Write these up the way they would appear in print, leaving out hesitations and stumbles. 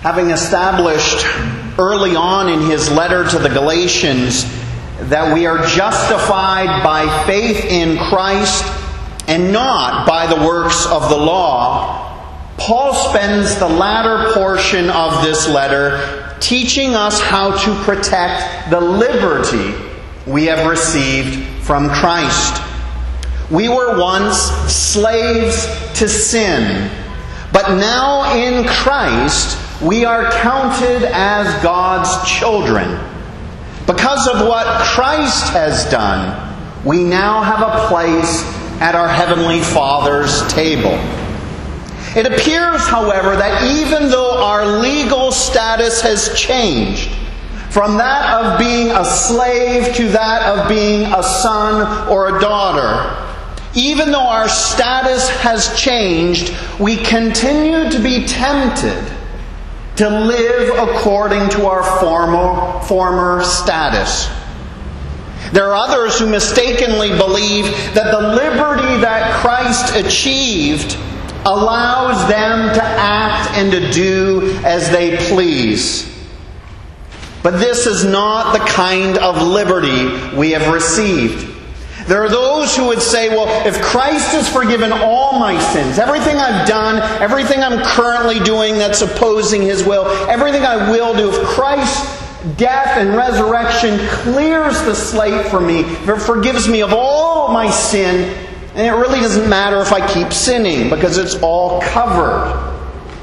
Having established early on in his letter to the Galatians that we are justified by faith in Christ and not by the works of the law, Paul spends the latter portion of this letter teaching us how to protect the liberty we have received from Christ. We were once slaves to sin, but now in Christ we are counted as God's children. Because of what Christ has done, we now have a place at our Heavenly Father's table. It appears, however, that even though our legal status has changed, from that of being a slave to that of being a son or a daughter, even though our status has changed, we continue to be tempted to live according to our former status. There are others who mistakenly believe that the liberty that Christ achieved allows them to act and to do as they please. But this is not the kind of liberty we have received. There are those who would say, well, if Christ has forgiven all my sins, everything I've done, everything I'm currently doing that's opposing His will, everything I will do, if Christ's death and resurrection clears the slate for me, if it forgives me of all my sin, and it really doesn't matter if I keep sinning because it's all covered.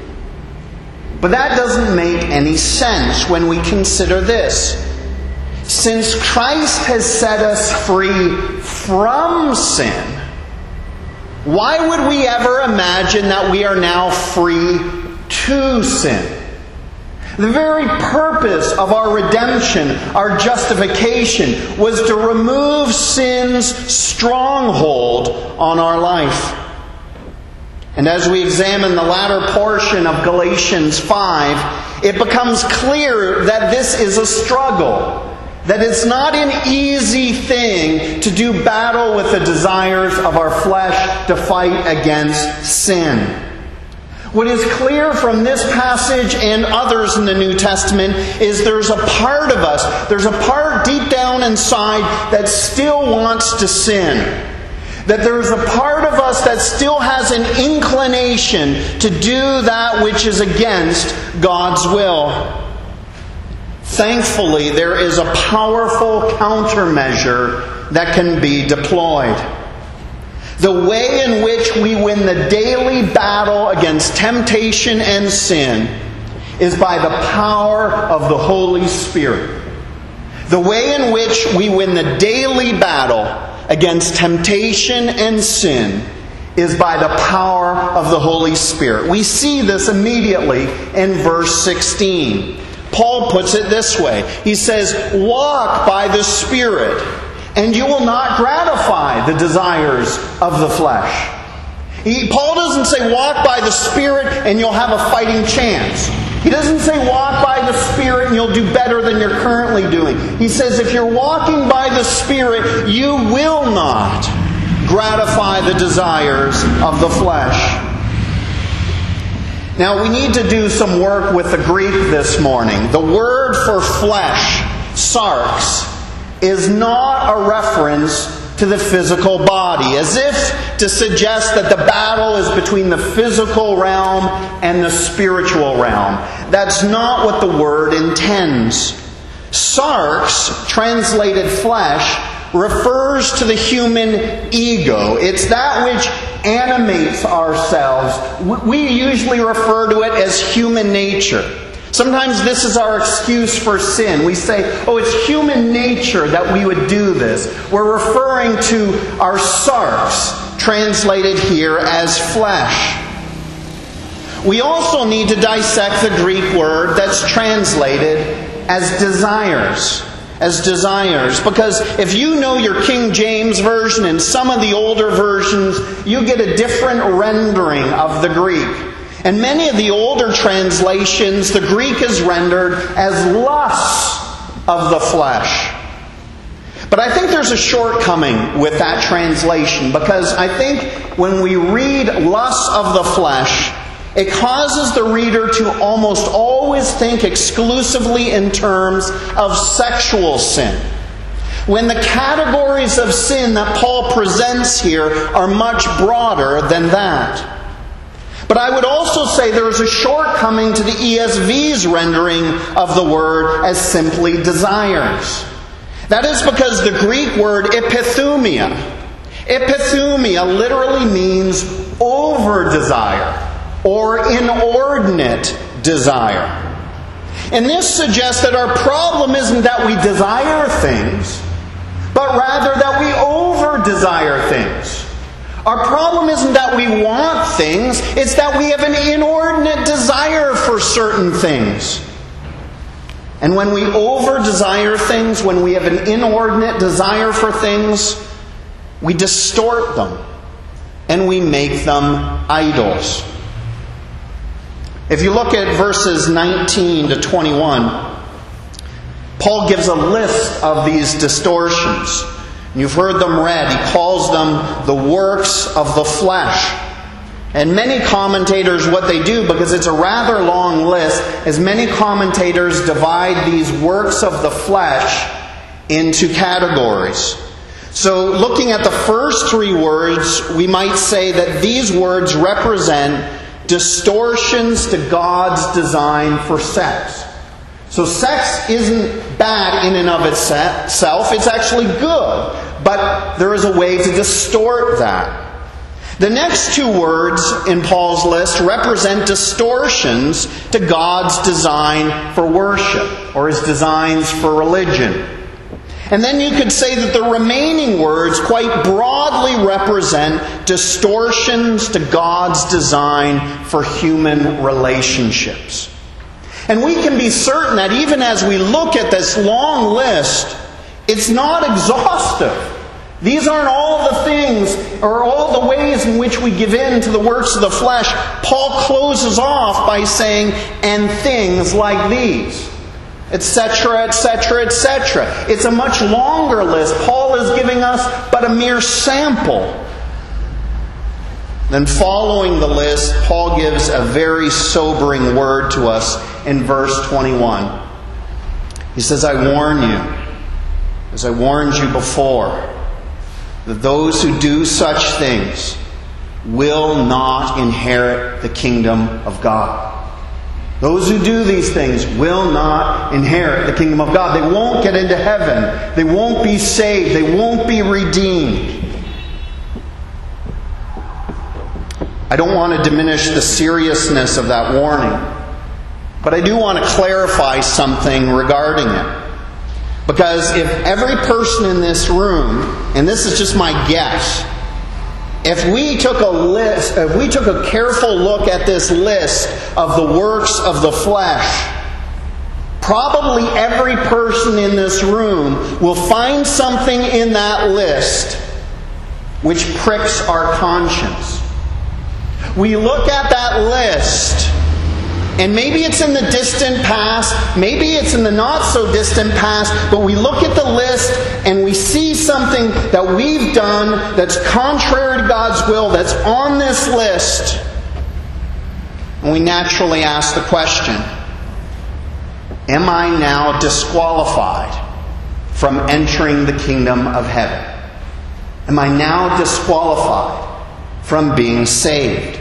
But that doesn't make any sense when we consider this. Since Christ has set us free from sin, why would we ever imagine that we are now free to sin? The very purpose of our redemption, our justification, was to remove sin's stronghold on our life. And as we examine the latter portion of Galatians 5, it becomes clear that this is a struggle. That it's not an easy thing to do battle with the desires of our flesh to fight against sin. What is clear from this passage and others in the New Testament is there's a part of us, there's a part deep down inside that still wants to sin. That there's a part of us that still has an inclination to do that which is against God's will. Thankfully, there is a powerful countermeasure that can be deployed. The way in which we win the daily battle against temptation and sin is by the power of the Holy Spirit. The way in which we win the daily battle against temptation and sin is by the power of the Holy Spirit. We see this immediately in verse 16. Paul puts it this way. He says, "Walk by the Spirit, and you will not gratify the desires of the flesh." Paul doesn't say walk by the Spirit and you'll have a fighting chance. He doesn't say walk by the Spirit and you'll do better than you're currently doing. He says if you're walking by the Spirit, you will not gratify the desires of the flesh. Now, we need to do some work with the Greek this morning. The word for flesh, sarx, is not a reference to the physical body, as if to suggest that the battle is between the physical realm and the spiritual realm. That's not what the word intends. Sarx, translated flesh, refers to the human ego. It's that which animates ourselves. We usually refer to it as human nature. Sometimes this is our excuse for sin. We say, oh, it's human nature that we would do this. We're referring to our sarx, translated here as flesh. We also need to dissect the Greek word that's translated as desires. Because if you know your King James Version and some of the older versions, you get a different rendering of the Greek. And many of the older translations, the Greek is rendered as lusts of the flesh. But I think there's a shortcoming with that translation, because I think when we read lusts of the flesh, it causes the reader to almost always think exclusively in terms of sexual sin, when the categories of sin that Paul presents here are much broader than that. But I would also say there is a shortcoming to the ESV's rendering of the word as simply desires. That is because the Greek word epithumia literally means over-desire or inordinate desire. And this suggests that our problem isn't that we desire things, but rather that we over-desire things. Our problem isn't that we want things, it's that we have an inordinate desire for certain things. And when we over-desire things, when we have an inordinate desire for things, we distort them and we make them idols. If you look at verses 19 to 21, Paul gives a list of these distortions. You've heard them read. He calls them the works of the flesh. And many commentators, what they do, because it's a rather long list, is many commentators divide these works of the flesh into categories. So looking at the first three words, we might say that these words represent distortions to God's design for sex. So sex isn't bad in and of itself, it's actually good. But there is a way to distort that. The next two words in Paul's list represent distortions to God's design for worship, or His designs for religion. And then you could say that the remaining words quite broadly represent distortions to God's design for human relationships. And we can be certain that even as we look at this long list, it's not exhaustive. These aren't all the things or all the ways in which we give in to the works of the flesh. Paul closes off by saying, and things like these, etc., etc., etc. It's a much longer list. Paul is giving us but a mere sample. Then following the list, Paul gives a very sobering word to us in verse 21. He says, I warn you, as I warned you before, that those who do such things will not inherit the kingdom of God. Those who do these things will not inherit the kingdom of God. They won't get into heaven. They won't be saved. They won't be redeemed. I don't want to diminish the seriousness of that warning, but I do want to clarify something regarding it. Because if every person in this room, and this is just my guess, if we took a careful look at this list of the works of the flesh, probably every person in this room will find something in that list which pricks our conscience. We look at that list, and maybe it's in the distant past, maybe it's in the not so distant past, but we look at the list and we see something that we've done that's contrary to God's will, that's on this list. And we naturally ask the question, am I now disqualified from entering the kingdom of heaven? Am I now disqualified from being saved?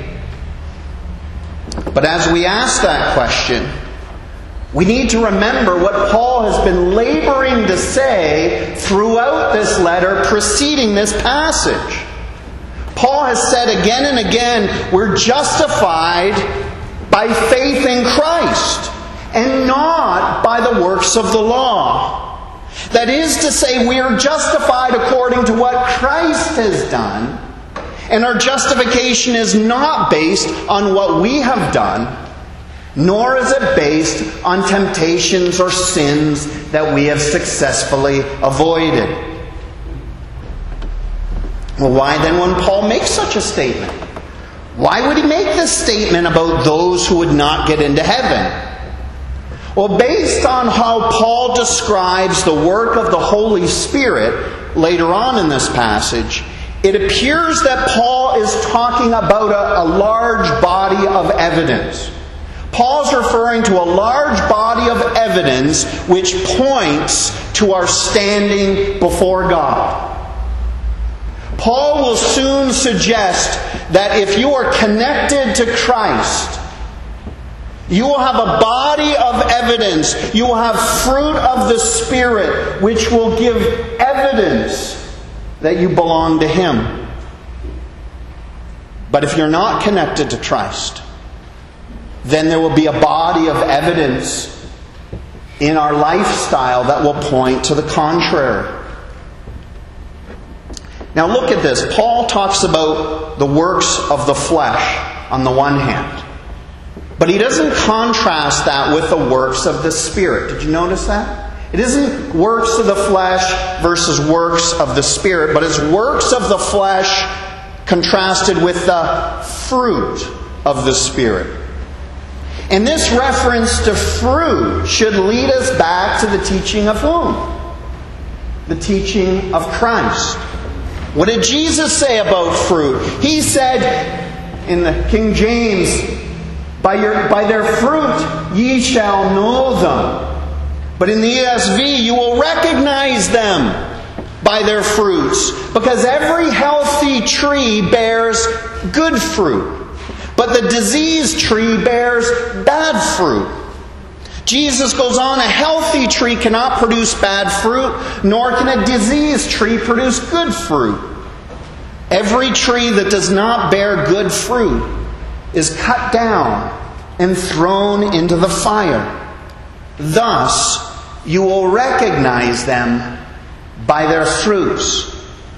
But as we ask that question, we need to remember what Paul has been laboring to say throughout this letter preceding this passage. Paul has said again and again, we're justified by faith in Christ and not by the works of the law. That is to say, we are justified according to what Christ has done. And our justification is not based on what we have done, nor is it based on temptations or sins that we have successfully avoided. Well, why then when Paul makes such a statement? Why would he make this statement about those who would not get into heaven? Well, based on how Paul describes the work of the Holy Spirit later on in this passage, it appears that Paul is talking about a large body of evidence. Paul's referring to a large body of evidence which points to our standing before God. Paul will soon suggest that if you are connected to Christ, you will have a body of evidence. You will have fruit of the Spirit which will give evidence that you belong to Him. But if you're not connected to Christ, then there will be a body of evidence in our lifestyle that will point to the contrary. Now look at this. Paul talks about the works of the flesh on the one hand. But he doesn't contrast that with the works of the Spirit. Did you notice that? It isn't works of the flesh versus works of the Spirit, but it's works of the flesh contrasted with the fruit of the Spirit. And this reference to fruit should lead us back to the teaching of whom? The teaching of Christ. What did Jesus say about fruit? He said in the King James, by their fruit ye shall know them. But in the ESV, you will recognize them by their fruits. Because every healthy tree bears good fruit. But the diseased tree bears bad fruit. Jesus goes on, a healthy tree cannot produce bad fruit, nor can a diseased tree produce good fruit. Every tree that does not bear good fruit is cut down and thrown into the fire. Thus, you will recognize them by their fruits.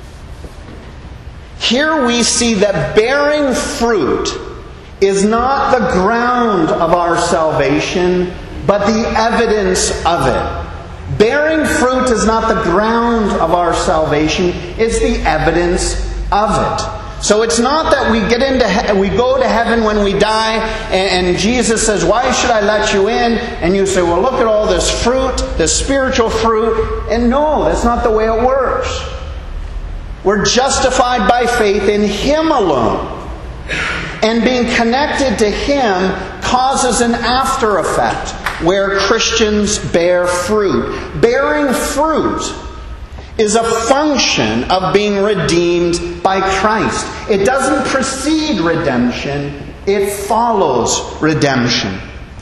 Here we see that bearing fruit is not the ground of our salvation, but the evidence of it. Bearing fruit is not the ground of our salvation, it's the evidence of it. So it's not that we go to heaven when we die, and Jesus says, "Why should I let you in?" And you say, "Well, look at all this fruit, this spiritual fruit." And no, that's not the way it works. We're justified by faith in Him alone. And being connected to Him causes an after effect where Christians bear fruit. Bearing fruit is a function of being redeemed by Christ. It doesn't precede redemption, it follows redemption.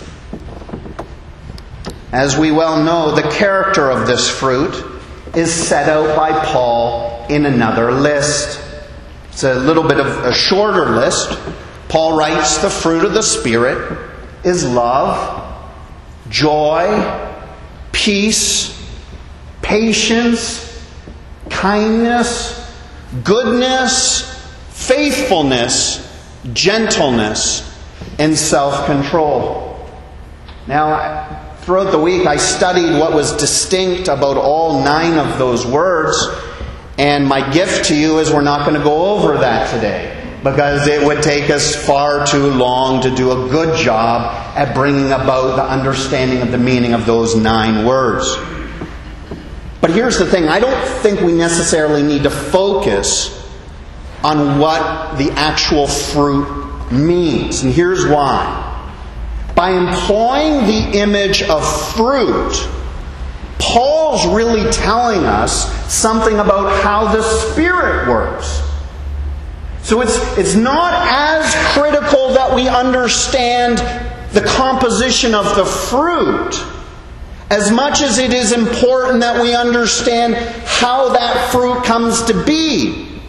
As we well know, the character of this fruit is set out by Paul in another list. It's a little bit of a shorter list. Paul writes, the fruit of the Spirit is love, joy, peace, patience, kindness, goodness, faithfulness, gentleness, and self-control. Now, throughout the week I studied what was distinct about all 9 of those words, and my gift to you is we're not going to go over that today, because it would take us far too long to do a good job at bringing about the understanding of the meaning of those 9 words. But here's the thing, I don't think we necessarily need to focus on what the actual fruit means. And here's why. By employing the image of fruit, Paul's really telling us something about how the Spirit works. So it's not as critical that we understand the composition of the fruit as much as it is important that we understand how that fruit comes to be.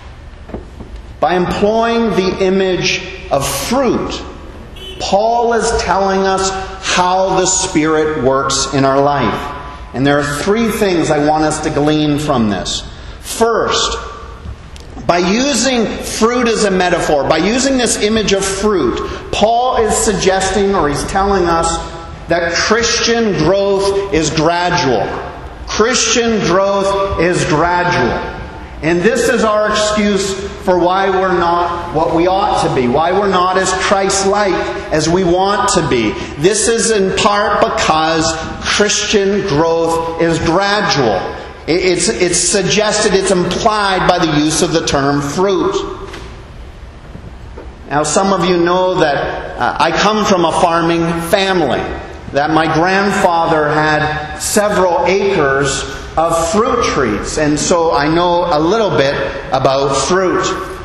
By employing the image of fruit, Paul is telling us how the Spirit works in our life. And there are 3 things I want us to glean from this. First, by using fruit as a metaphor, by using this image of fruit, Paul is suggesting, or he's telling us, that Christian growth is gradual. Christian growth is gradual. And this is our excuse for why we're not what we ought to be, why we're not as Christ-like as we want to be. This is in part because Christian growth is gradual. It's suggested, it's implied by the use of the term fruit. Now, some of you know that I come from a farming family, that my grandfather had several acres of fruit trees, and so I know a little bit about fruit.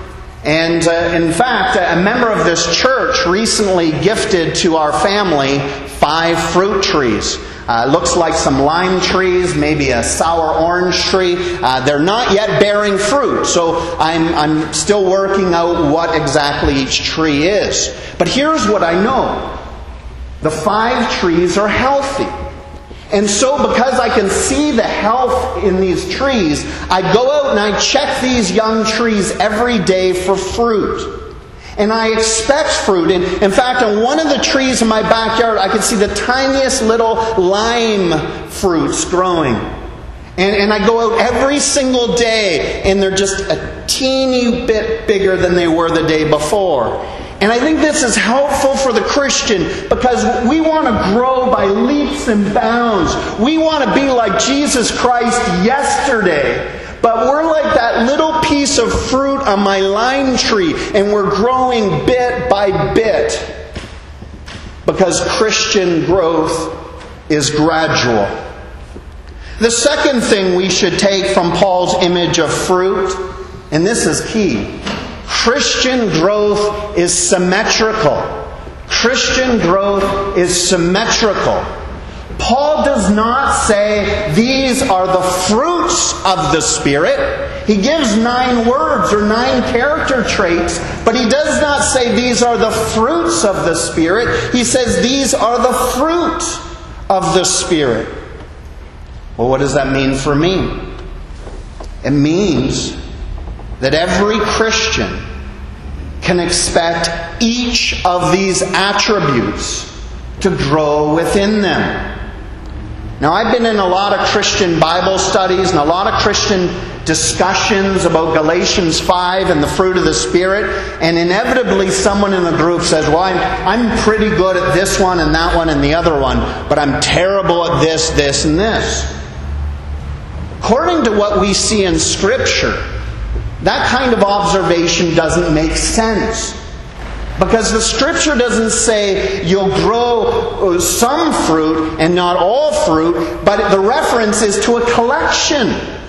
And in fact, a member of this church recently gifted to our family 5 fruit trees. Looks like some lime trees, maybe a sour orange tree. They're not yet bearing fruit, so I'm still working out what exactly each tree is. But here's what I know. The 5 trees are healthy. And so because I can see the health in these trees, I go out and I check these young trees every day for fruit. And I expect fruit. And in fact, on one of the trees in my backyard, I can see the tiniest little lime fruits growing. And I go out every single day, and they're just a teeny bit bigger than they were the day before. And I think this is helpful for the Christian because we want to grow by leaps and bounds. We want to be like Jesus Christ yesterday. But we're like that little piece of fruit on my lime tree, and we're growing bit by bit. Because Christian growth is gradual. The second thing we should take from Paul's image of fruit, and this is key, Christian growth is symmetrical. Christian growth is symmetrical. Paul does not say these are the fruits of the Spirit. He gives 9 words or 9 character traits, but he does not say these are the fruits of the Spirit. He says these are the fruit of the Spirit. Well, what does that mean for me? It means that every Christian can expect each of these attributes to grow within them. Now, I've been in a lot of Christian Bible studies and a lot of Christian discussions about Galatians 5 and the fruit of the Spirit, and inevitably someone in the group says, well, I'm pretty good at this one and that one and the other one, but I'm terrible at this, this, and this. According to what we see in Scripture, that kind of observation doesn't make sense. Because the Scripture doesn't say you'll grow some fruit and not all fruit, but the reference is to a collection.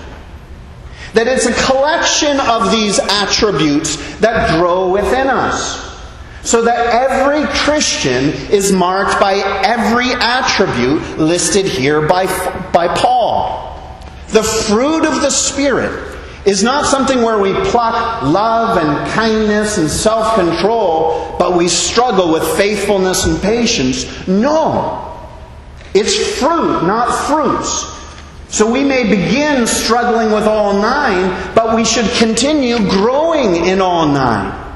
That it's a collection of these attributes that grow within us. So that every Christian is marked by every attribute listed here by Paul. The fruit of the Spirit is not something where we pluck love and kindness and self-control, but we struggle with faithfulness and patience. No. It's fruit, not fruits. So we may begin struggling with all 9, but we should continue growing in all 9.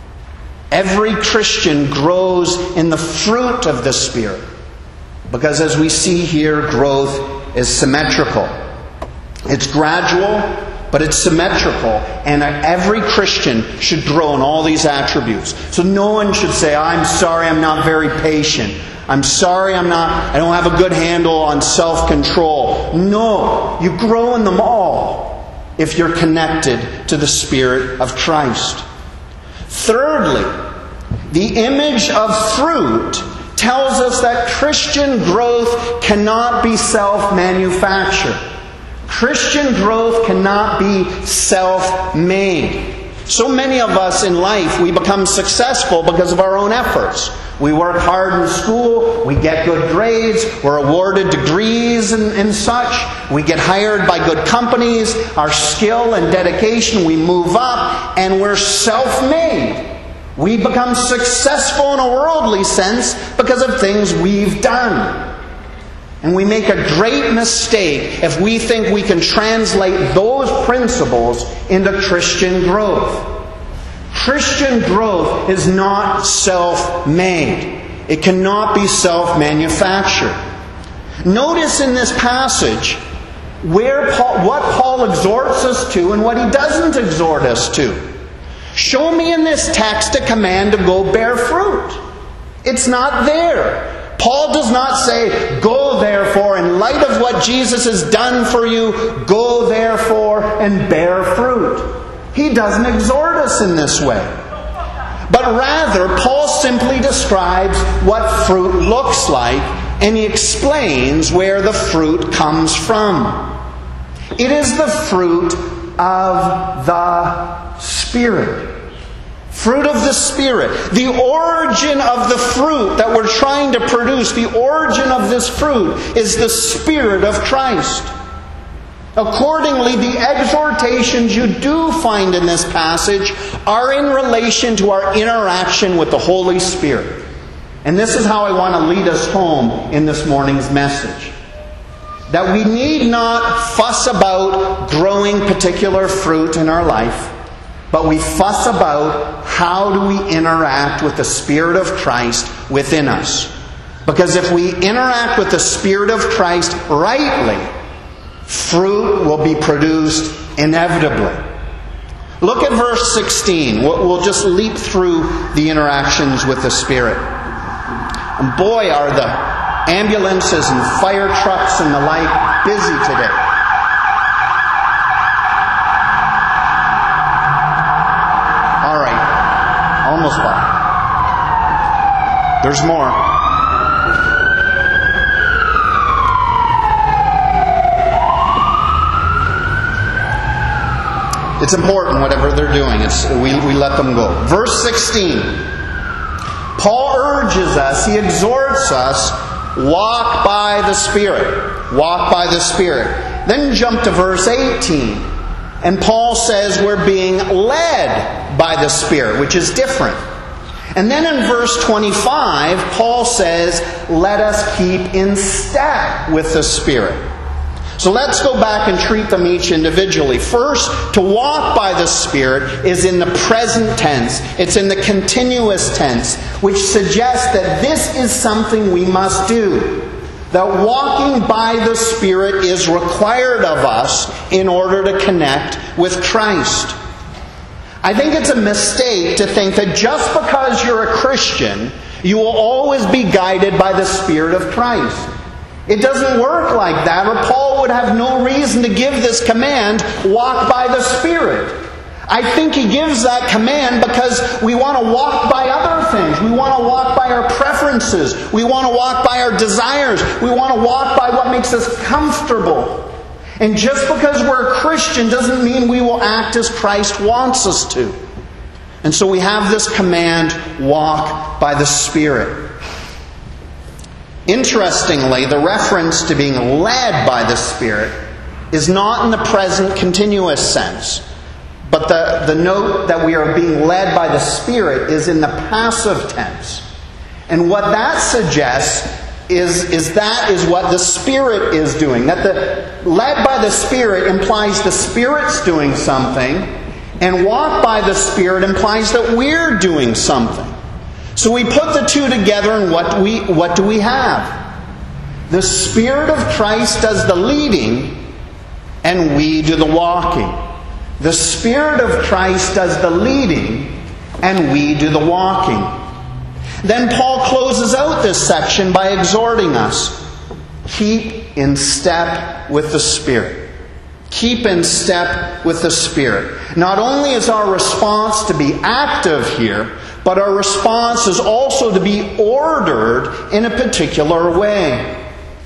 Every Christian grows in the fruit of the Spirit. Because as we see here, growth is symmetrical. It's gradual, but it's symmetrical, and every Christian should grow in all these attributes. So no one should say, I'm sorry, I'm not very patient. I'm sorry, I don't have a good handle on self-control. No, you grow in them all if you're connected to the Spirit of Christ. Thirdly, the image of fruit tells us that Christian growth cannot be self-manufactured. Christian growth cannot be self-made. So many of us in life, we become successful because of our own efforts. We work hard in school, we get good grades, we're awarded degrees and such. We get hired by good companies, our skill and dedication, we move up, and we're self-made. We become successful in a worldly sense because of things we've done. And we make a great mistake if we think we can translate those principles into Christian growth. Christian growth is not self-made. It cannot be self-manufactured. Notice in this passage what Paul exhorts us to and what he doesn't exhort us to. Show me in this text a command to go bear fruit. It's not there. Paul does not say, go therefore, in light of what Jesus has done for you, go therefore and bear fruit. He doesn't exhort us in this way. But rather, Paul simply describes what fruit looks like, and he explains where the fruit comes from. It is the fruit of the Spirit. Fruit of the Spirit. The origin of the fruit that we're trying to produce, the origin of this fruit is the Spirit of Christ. Accordingly, the exhortations you do find in this passage are in relation to our interaction with the Holy Spirit. And this is how I want to lead us home in this morning's message. That we need not fuss about growing particular fruit in our life, but we fuss about how do we interact with the Spirit of Christ within us. Because if we interact with the Spirit of Christ rightly, fruit will be produced inevitably. Look at verse 16. We'll just leap through the interactions with the Spirit. And boy, are the ambulances and fire trucks and the like busy today. All right. Almost by. There's more. It's important, whatever they're doing. We let them go. Verse 16. Paul urges us, he exhorts us, walk by the Spirit. Walk by the Spirit. Then jump to verse 18. And Paul says we're being led by the Spirit, which is different. And then in verse 25, Paul says, let us keep in step with the Spirit. So let's go back and treat them each individually. First, to walk by the Spirit is in the present tense. It's in the continuous tense, which suggests that this is something we must do. That walking by the Spirit is required of us in order to connect with Christ. I think it's a mistake to think that just because you're a Christian, you will always be guided by the Spirit of Christ. It doesn't work like that, or Paul would have no reason to give this command, walk by the Spirit. I think he gives that command because we want to walk by other things. We want to walk by our preferences. We want to walk by our desires. We want to walk by what makes us comfortable. And just because we're a Christian doesn't mean we will act as Christ wants us to. And so we have this command, walk by the Spirit. Interestingly, the reference to being led by the Spirit is not in the present continuous sense. But the note that we are being led by the Spirit is in the passive tense. And what that suggests is that is what the Spirit is doing. That the led by the Spirit implies the Spirit's doing something, and walk by the Spirit implies that we're doing something. So we put the two together, and what do we have? The Spirit of Christ does the leading, and we do the walking. The Spirit of Christ does the leading, and we do the walking. Then Paul closes out this section by exhorting us, keep in step with the Spirit. Keep in step with the Spirit. Not only is our response to be active here, but our response is also to be ordered in a particular way.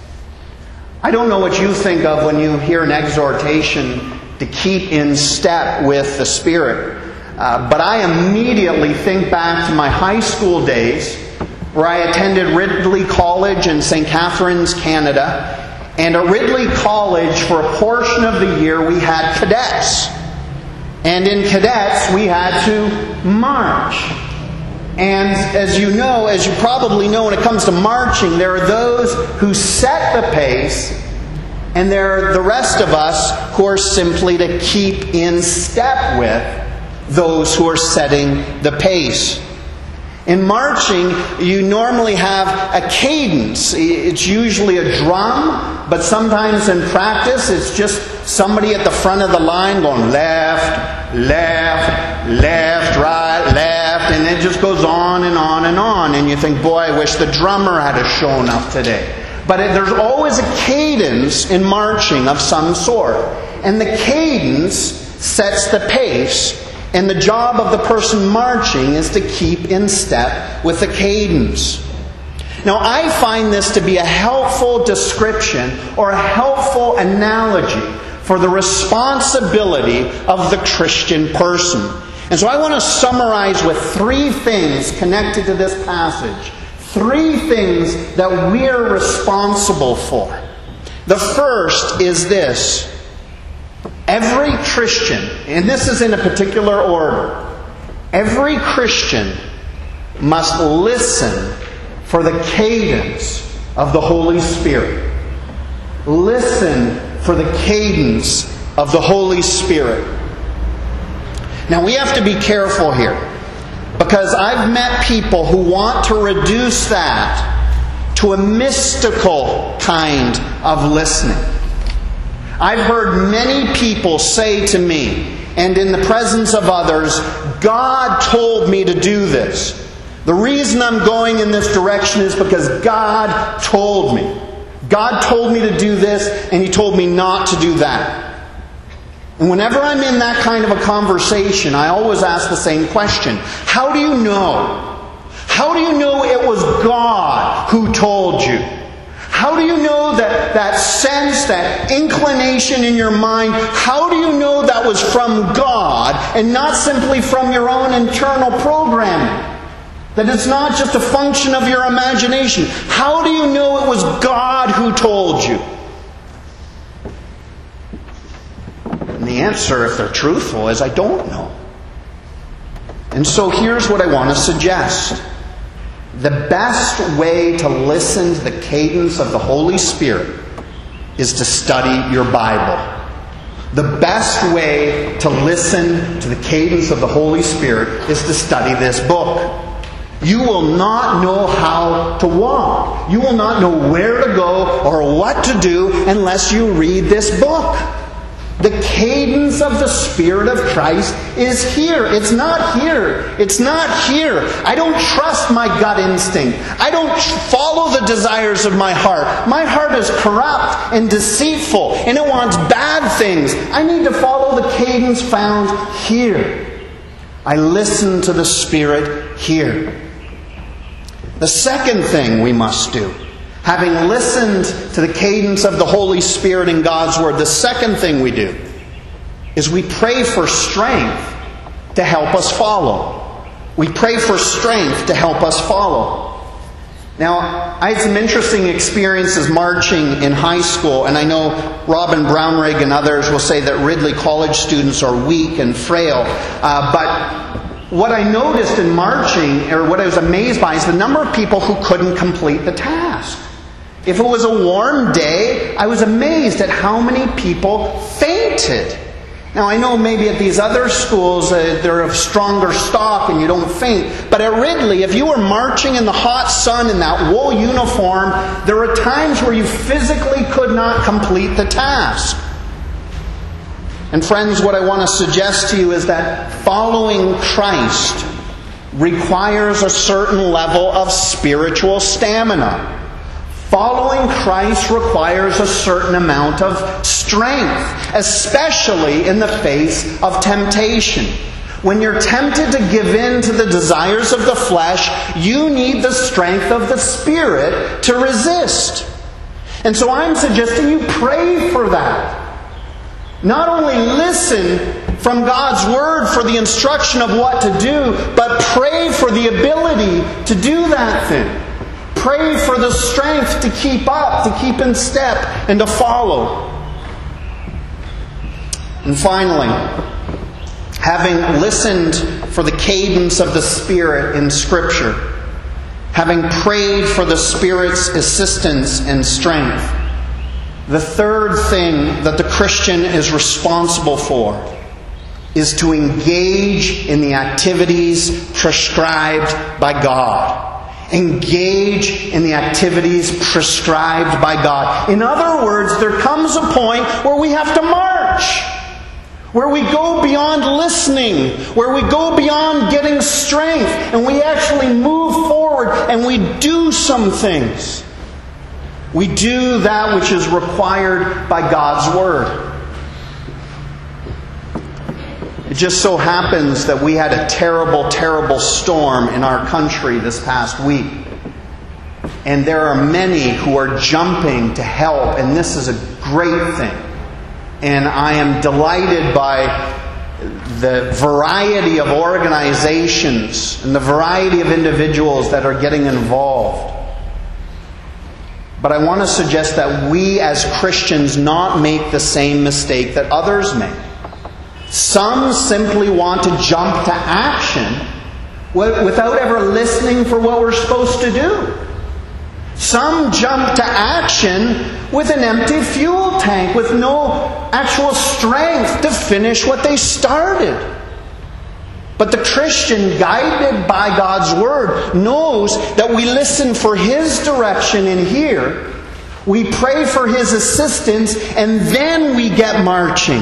I don't know what you think of when you hear an exhortation to keep in step with the Spirit. But I immediately think back to my high school days where I attended Ridley College in St. Catharines, Canada. And at Ridley College, for a portion of the year, we had cadets. And in cadets, we had to march. And as you probably know, when it comes to marching, there are those who set the pace, and there are the rest of us who are simply to keep in step with those who are setting the pace. In marching, you normally have a cadence. It's usually a drum, but sometimes in practice, it's just somebody at the front of the line going left, left, left, right, left, set, and it just goes on and on and on. And you think, boy, I wish the drummer had shown up today. But there's always a cadence in marching of some sort. And the cadence sets the pace. And the job of the person marching is to keep in step with the cadence. Now, I find this to be a helpful description or a helpful analogy for the responsibility of the Christian person. And so I want to summarize with 3 things connected to this passage. 3 things that we are responsible for. The first is this. Every Christian, and this is in a particular order, every Christian must listen for the cadence of the Holy Spirit. Listen for the cadence of the Holy Spirit. Now we have to be careful here, because I've met people who want to reduce that to a mystical kind of listening. I've heard many people say to me, and in the presence of others, God told me to do this. The reason I'm going in this direction is because God told me. God told me to do this, and He told me not to do that. And whenever I'm in that kind of a conversation, I always ask the same question. How do you know? How do you know it was God who told you? How do you know that sense, that inclination in your mind, how do you know that was from God and not simply from your own internal programming? That it's not just a function of your imagination. How do you know it was God who told you? And the answer, if they're truthful, is I don't know. And so here's what I want to suggest. The best way to listen to the cadence of the Holy Spirit is to study your Bible. The best way to listen to the cadence of the Holy Spirit is to study this book. You will not know how to walk. You will not know where to go or what to do unless you read this book. The cadence of the Spirit of Christ is here. It's not here. It's not here. I don't trust my gut instinct. I don't follow the desires of my heart. My heart is corrupt and deceitful, and it wants bad things. I need to follow the cadence found here. I listen to the Spirit here. The second thing we must do, having listened to the cadence of the Holy Spirit in God's Word, the second thing we do is we pray for strength to help us follow. We pray for strength to help us follow. Now, I had some interesting experiences marching in high school, and I know Robin Brownrigg and others will say that Ridley College students are weak and frail, but what I noticed in marching, or what I was amazed by, is the number of people who couldn't complete the task. If it was a warm day, I was amazed at how many people fainted. Now, I know maybe at these other schools they're of stronger stock and you don't faint. But at Ridley, if you were marching in the hot sun in that wool uniform, there were times where you physically could not complete the task. And friends, what I want to suggest to you is that following Christ requires a certain level of spiritual stamina. Following Christ requires a certain amount of strength, especially in the face of temptation. When you're tempted to give in to the desires of the flesh, you need the strength of the Spirit to resist. And so I'm suggesting you pray for that. Not only listen from God's Word for the instruction of what to do, but pray for the ability to do that thing. Pray for the strength to keep up, to keep in step, and to follow. And finally, having listened for the cadence of the Spirit in Scripture, having prayed for the Spirit's assistance and strength, the third thing that the Christian is responsible for is to engage in the activities prescribed by God. Engage in the activities prescribed by God. In other words, there comes a point where we have to march. Where we go beyond listening, where we go beyond getting strength, and we actually move forward and we do some things. We do that which is required by God's Word. It just so happens that we had a terrible, terrible storm in our country this past week. And there are many who are jumping to help, and this is a great thing. And I am delighted by the variety of organizations and the variety of individuals that are getting involved. But I want to suggest that we as Christians not make the same mistake that others make. Some simply want to jump to action without ever listening for what we're supposed to do. Some jump to action with an empty fuel tank, with no actual strength to finish what they started. But the Christian, guided by God's Word, knows that we listen for His direction in here, we pray for His assistance, and then we get marching.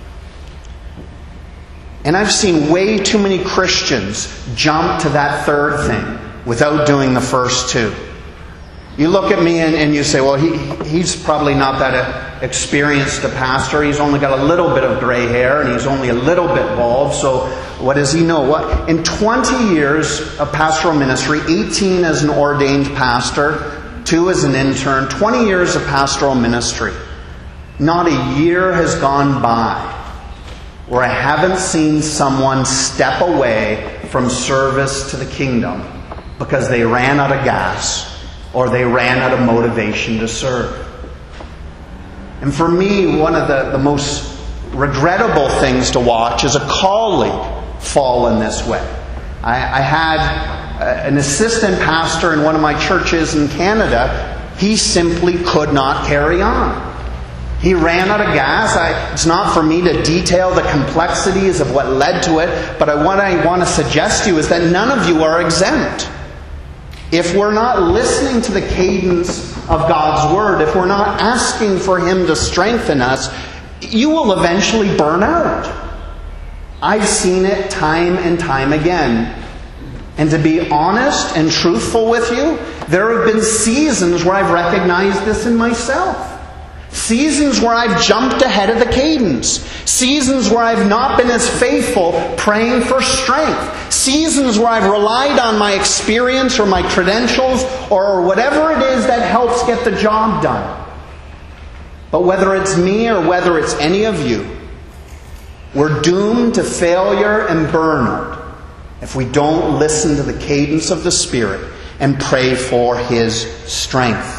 And I've seen way too many Christians jump to that third thing without doing the first two. You look at me and you say, well, he's probably not that experienced a pastor. He's only got a little bit of gray hair and he's only a little bit bald. So what does he know? What? In 20 years of pastoral ministry, 18 as an ordained pastor, 2 as an intern, 20 years of pastoral ministry, not a year has gone by where I haven't seen someone step away from service to the kingdom because they ran out of gas or they ran out of motivation to serve. And for me, one of the most regrettable things to watch is a colleague fall in this way. I had an assistant pastor in one of my churches in Canada. He simply could not carry on. He ran out of gas. It's not for me to detail the complexities of what led to it, but what I want to suggest to you is that none of you are exempt. If we're not listening to the cadence of God's Word, if we're not asking for Him to strengthen us, you will eventually burn out. I've seen it time and time again. And to be honest and truthful with you, there have been seasons where I've recognized this in myself. Seasons where I've jumped ahead of the cadence. Seasons where I've not been as faithful praying for strength. Seasons where I've relied on my experience or my credentials or whatever it is that helps get the job done. But whether it's me or whether it's any of you, we're doomed to failure and burnout if we don't listen to the cadence of the Spirit and pray for His strength.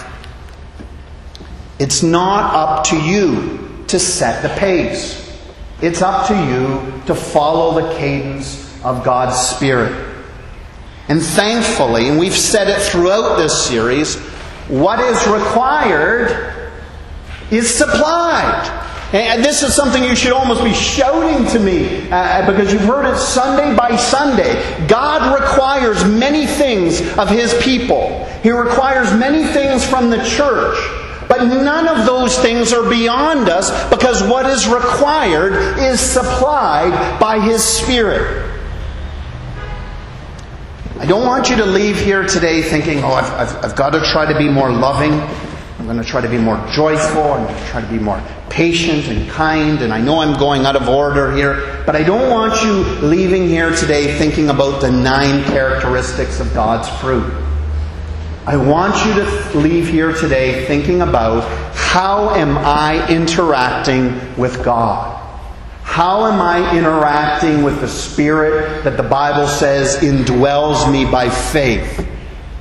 It's not up to you to set the pace. It's up to you to follow the cadence of God's Spirit. And thankfully, and we've said it throughout this series, what is required is supplied. And this is something you should almost be shouting to me because you've heard it Sunday by Sunday. God requires many things of His people. He requires many things from the church. But none of those things are beyond us because what is required is supplied by His Spirit. I don't want you to leave here today thinking, I've got to try to be more loving. I'm going to try to be more joyful. I'm going to try to be more patient and kind. And I know I'm going out of order here. But I don't want you leaving here today thinking about the 9 characteristics of God's fruit. I want you to leave here today thinking about, how am I interacting with God? How am I interacting with the Spirit that the Bible says indwells me by faith?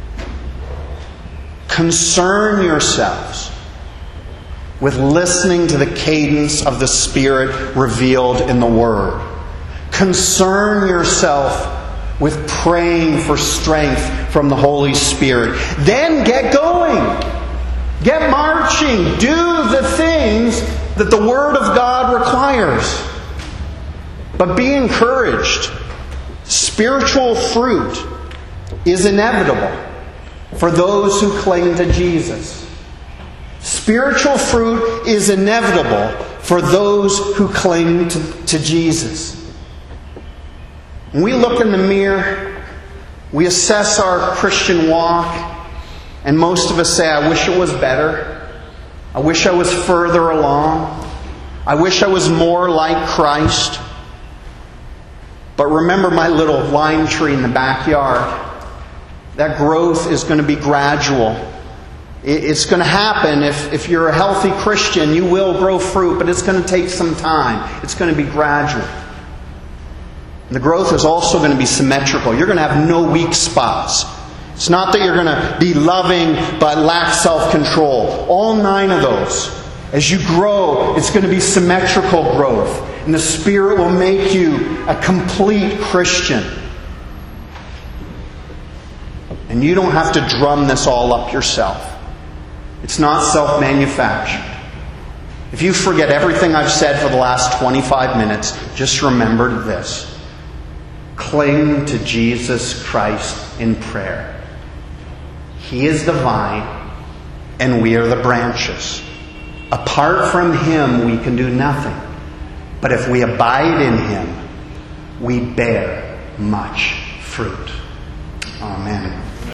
Concern yourselves with listening to the cadence of the Spirit revealed in the Word. Concern yourself with praying for strength from the Holy Spirit. Then get going. Get marching. Do the things that the Word of God requires. But be encouraged. Spiritual fruit is inevitable for those who cling to Jesus. Spiritual fruit is inevitable for those who cling to Jesus. When we look in the mirror, we assess our Christian walk, and most of us say, I wish it was better. I wish I was further along. I wish I was more like Christ. But remember my little lime tree in the backyard. That growth is going to be gradual. It's going to happen. If you're a healthy Christian, you will grow fruit, but it's going to take some time. It's going to be gradual. And the growth is also going to be symmetrical. You're going to have no weak spots. It's not that you're going to be loving but lack self-control. All 9 of those. As you grow, it's going to be symmetrical growth. And the Spirit will make you a complete Christian. And you don't have to drum this all up yourself. It's not self-manufactured. If you forget everything I've said for the last 25 minutes, just remember this. Cling to Jesus Christ in prayer. He is the vine, and we are the branches. Apart from Him, we can do nothing. But if we abide in Him, we bear much fruit. Amen.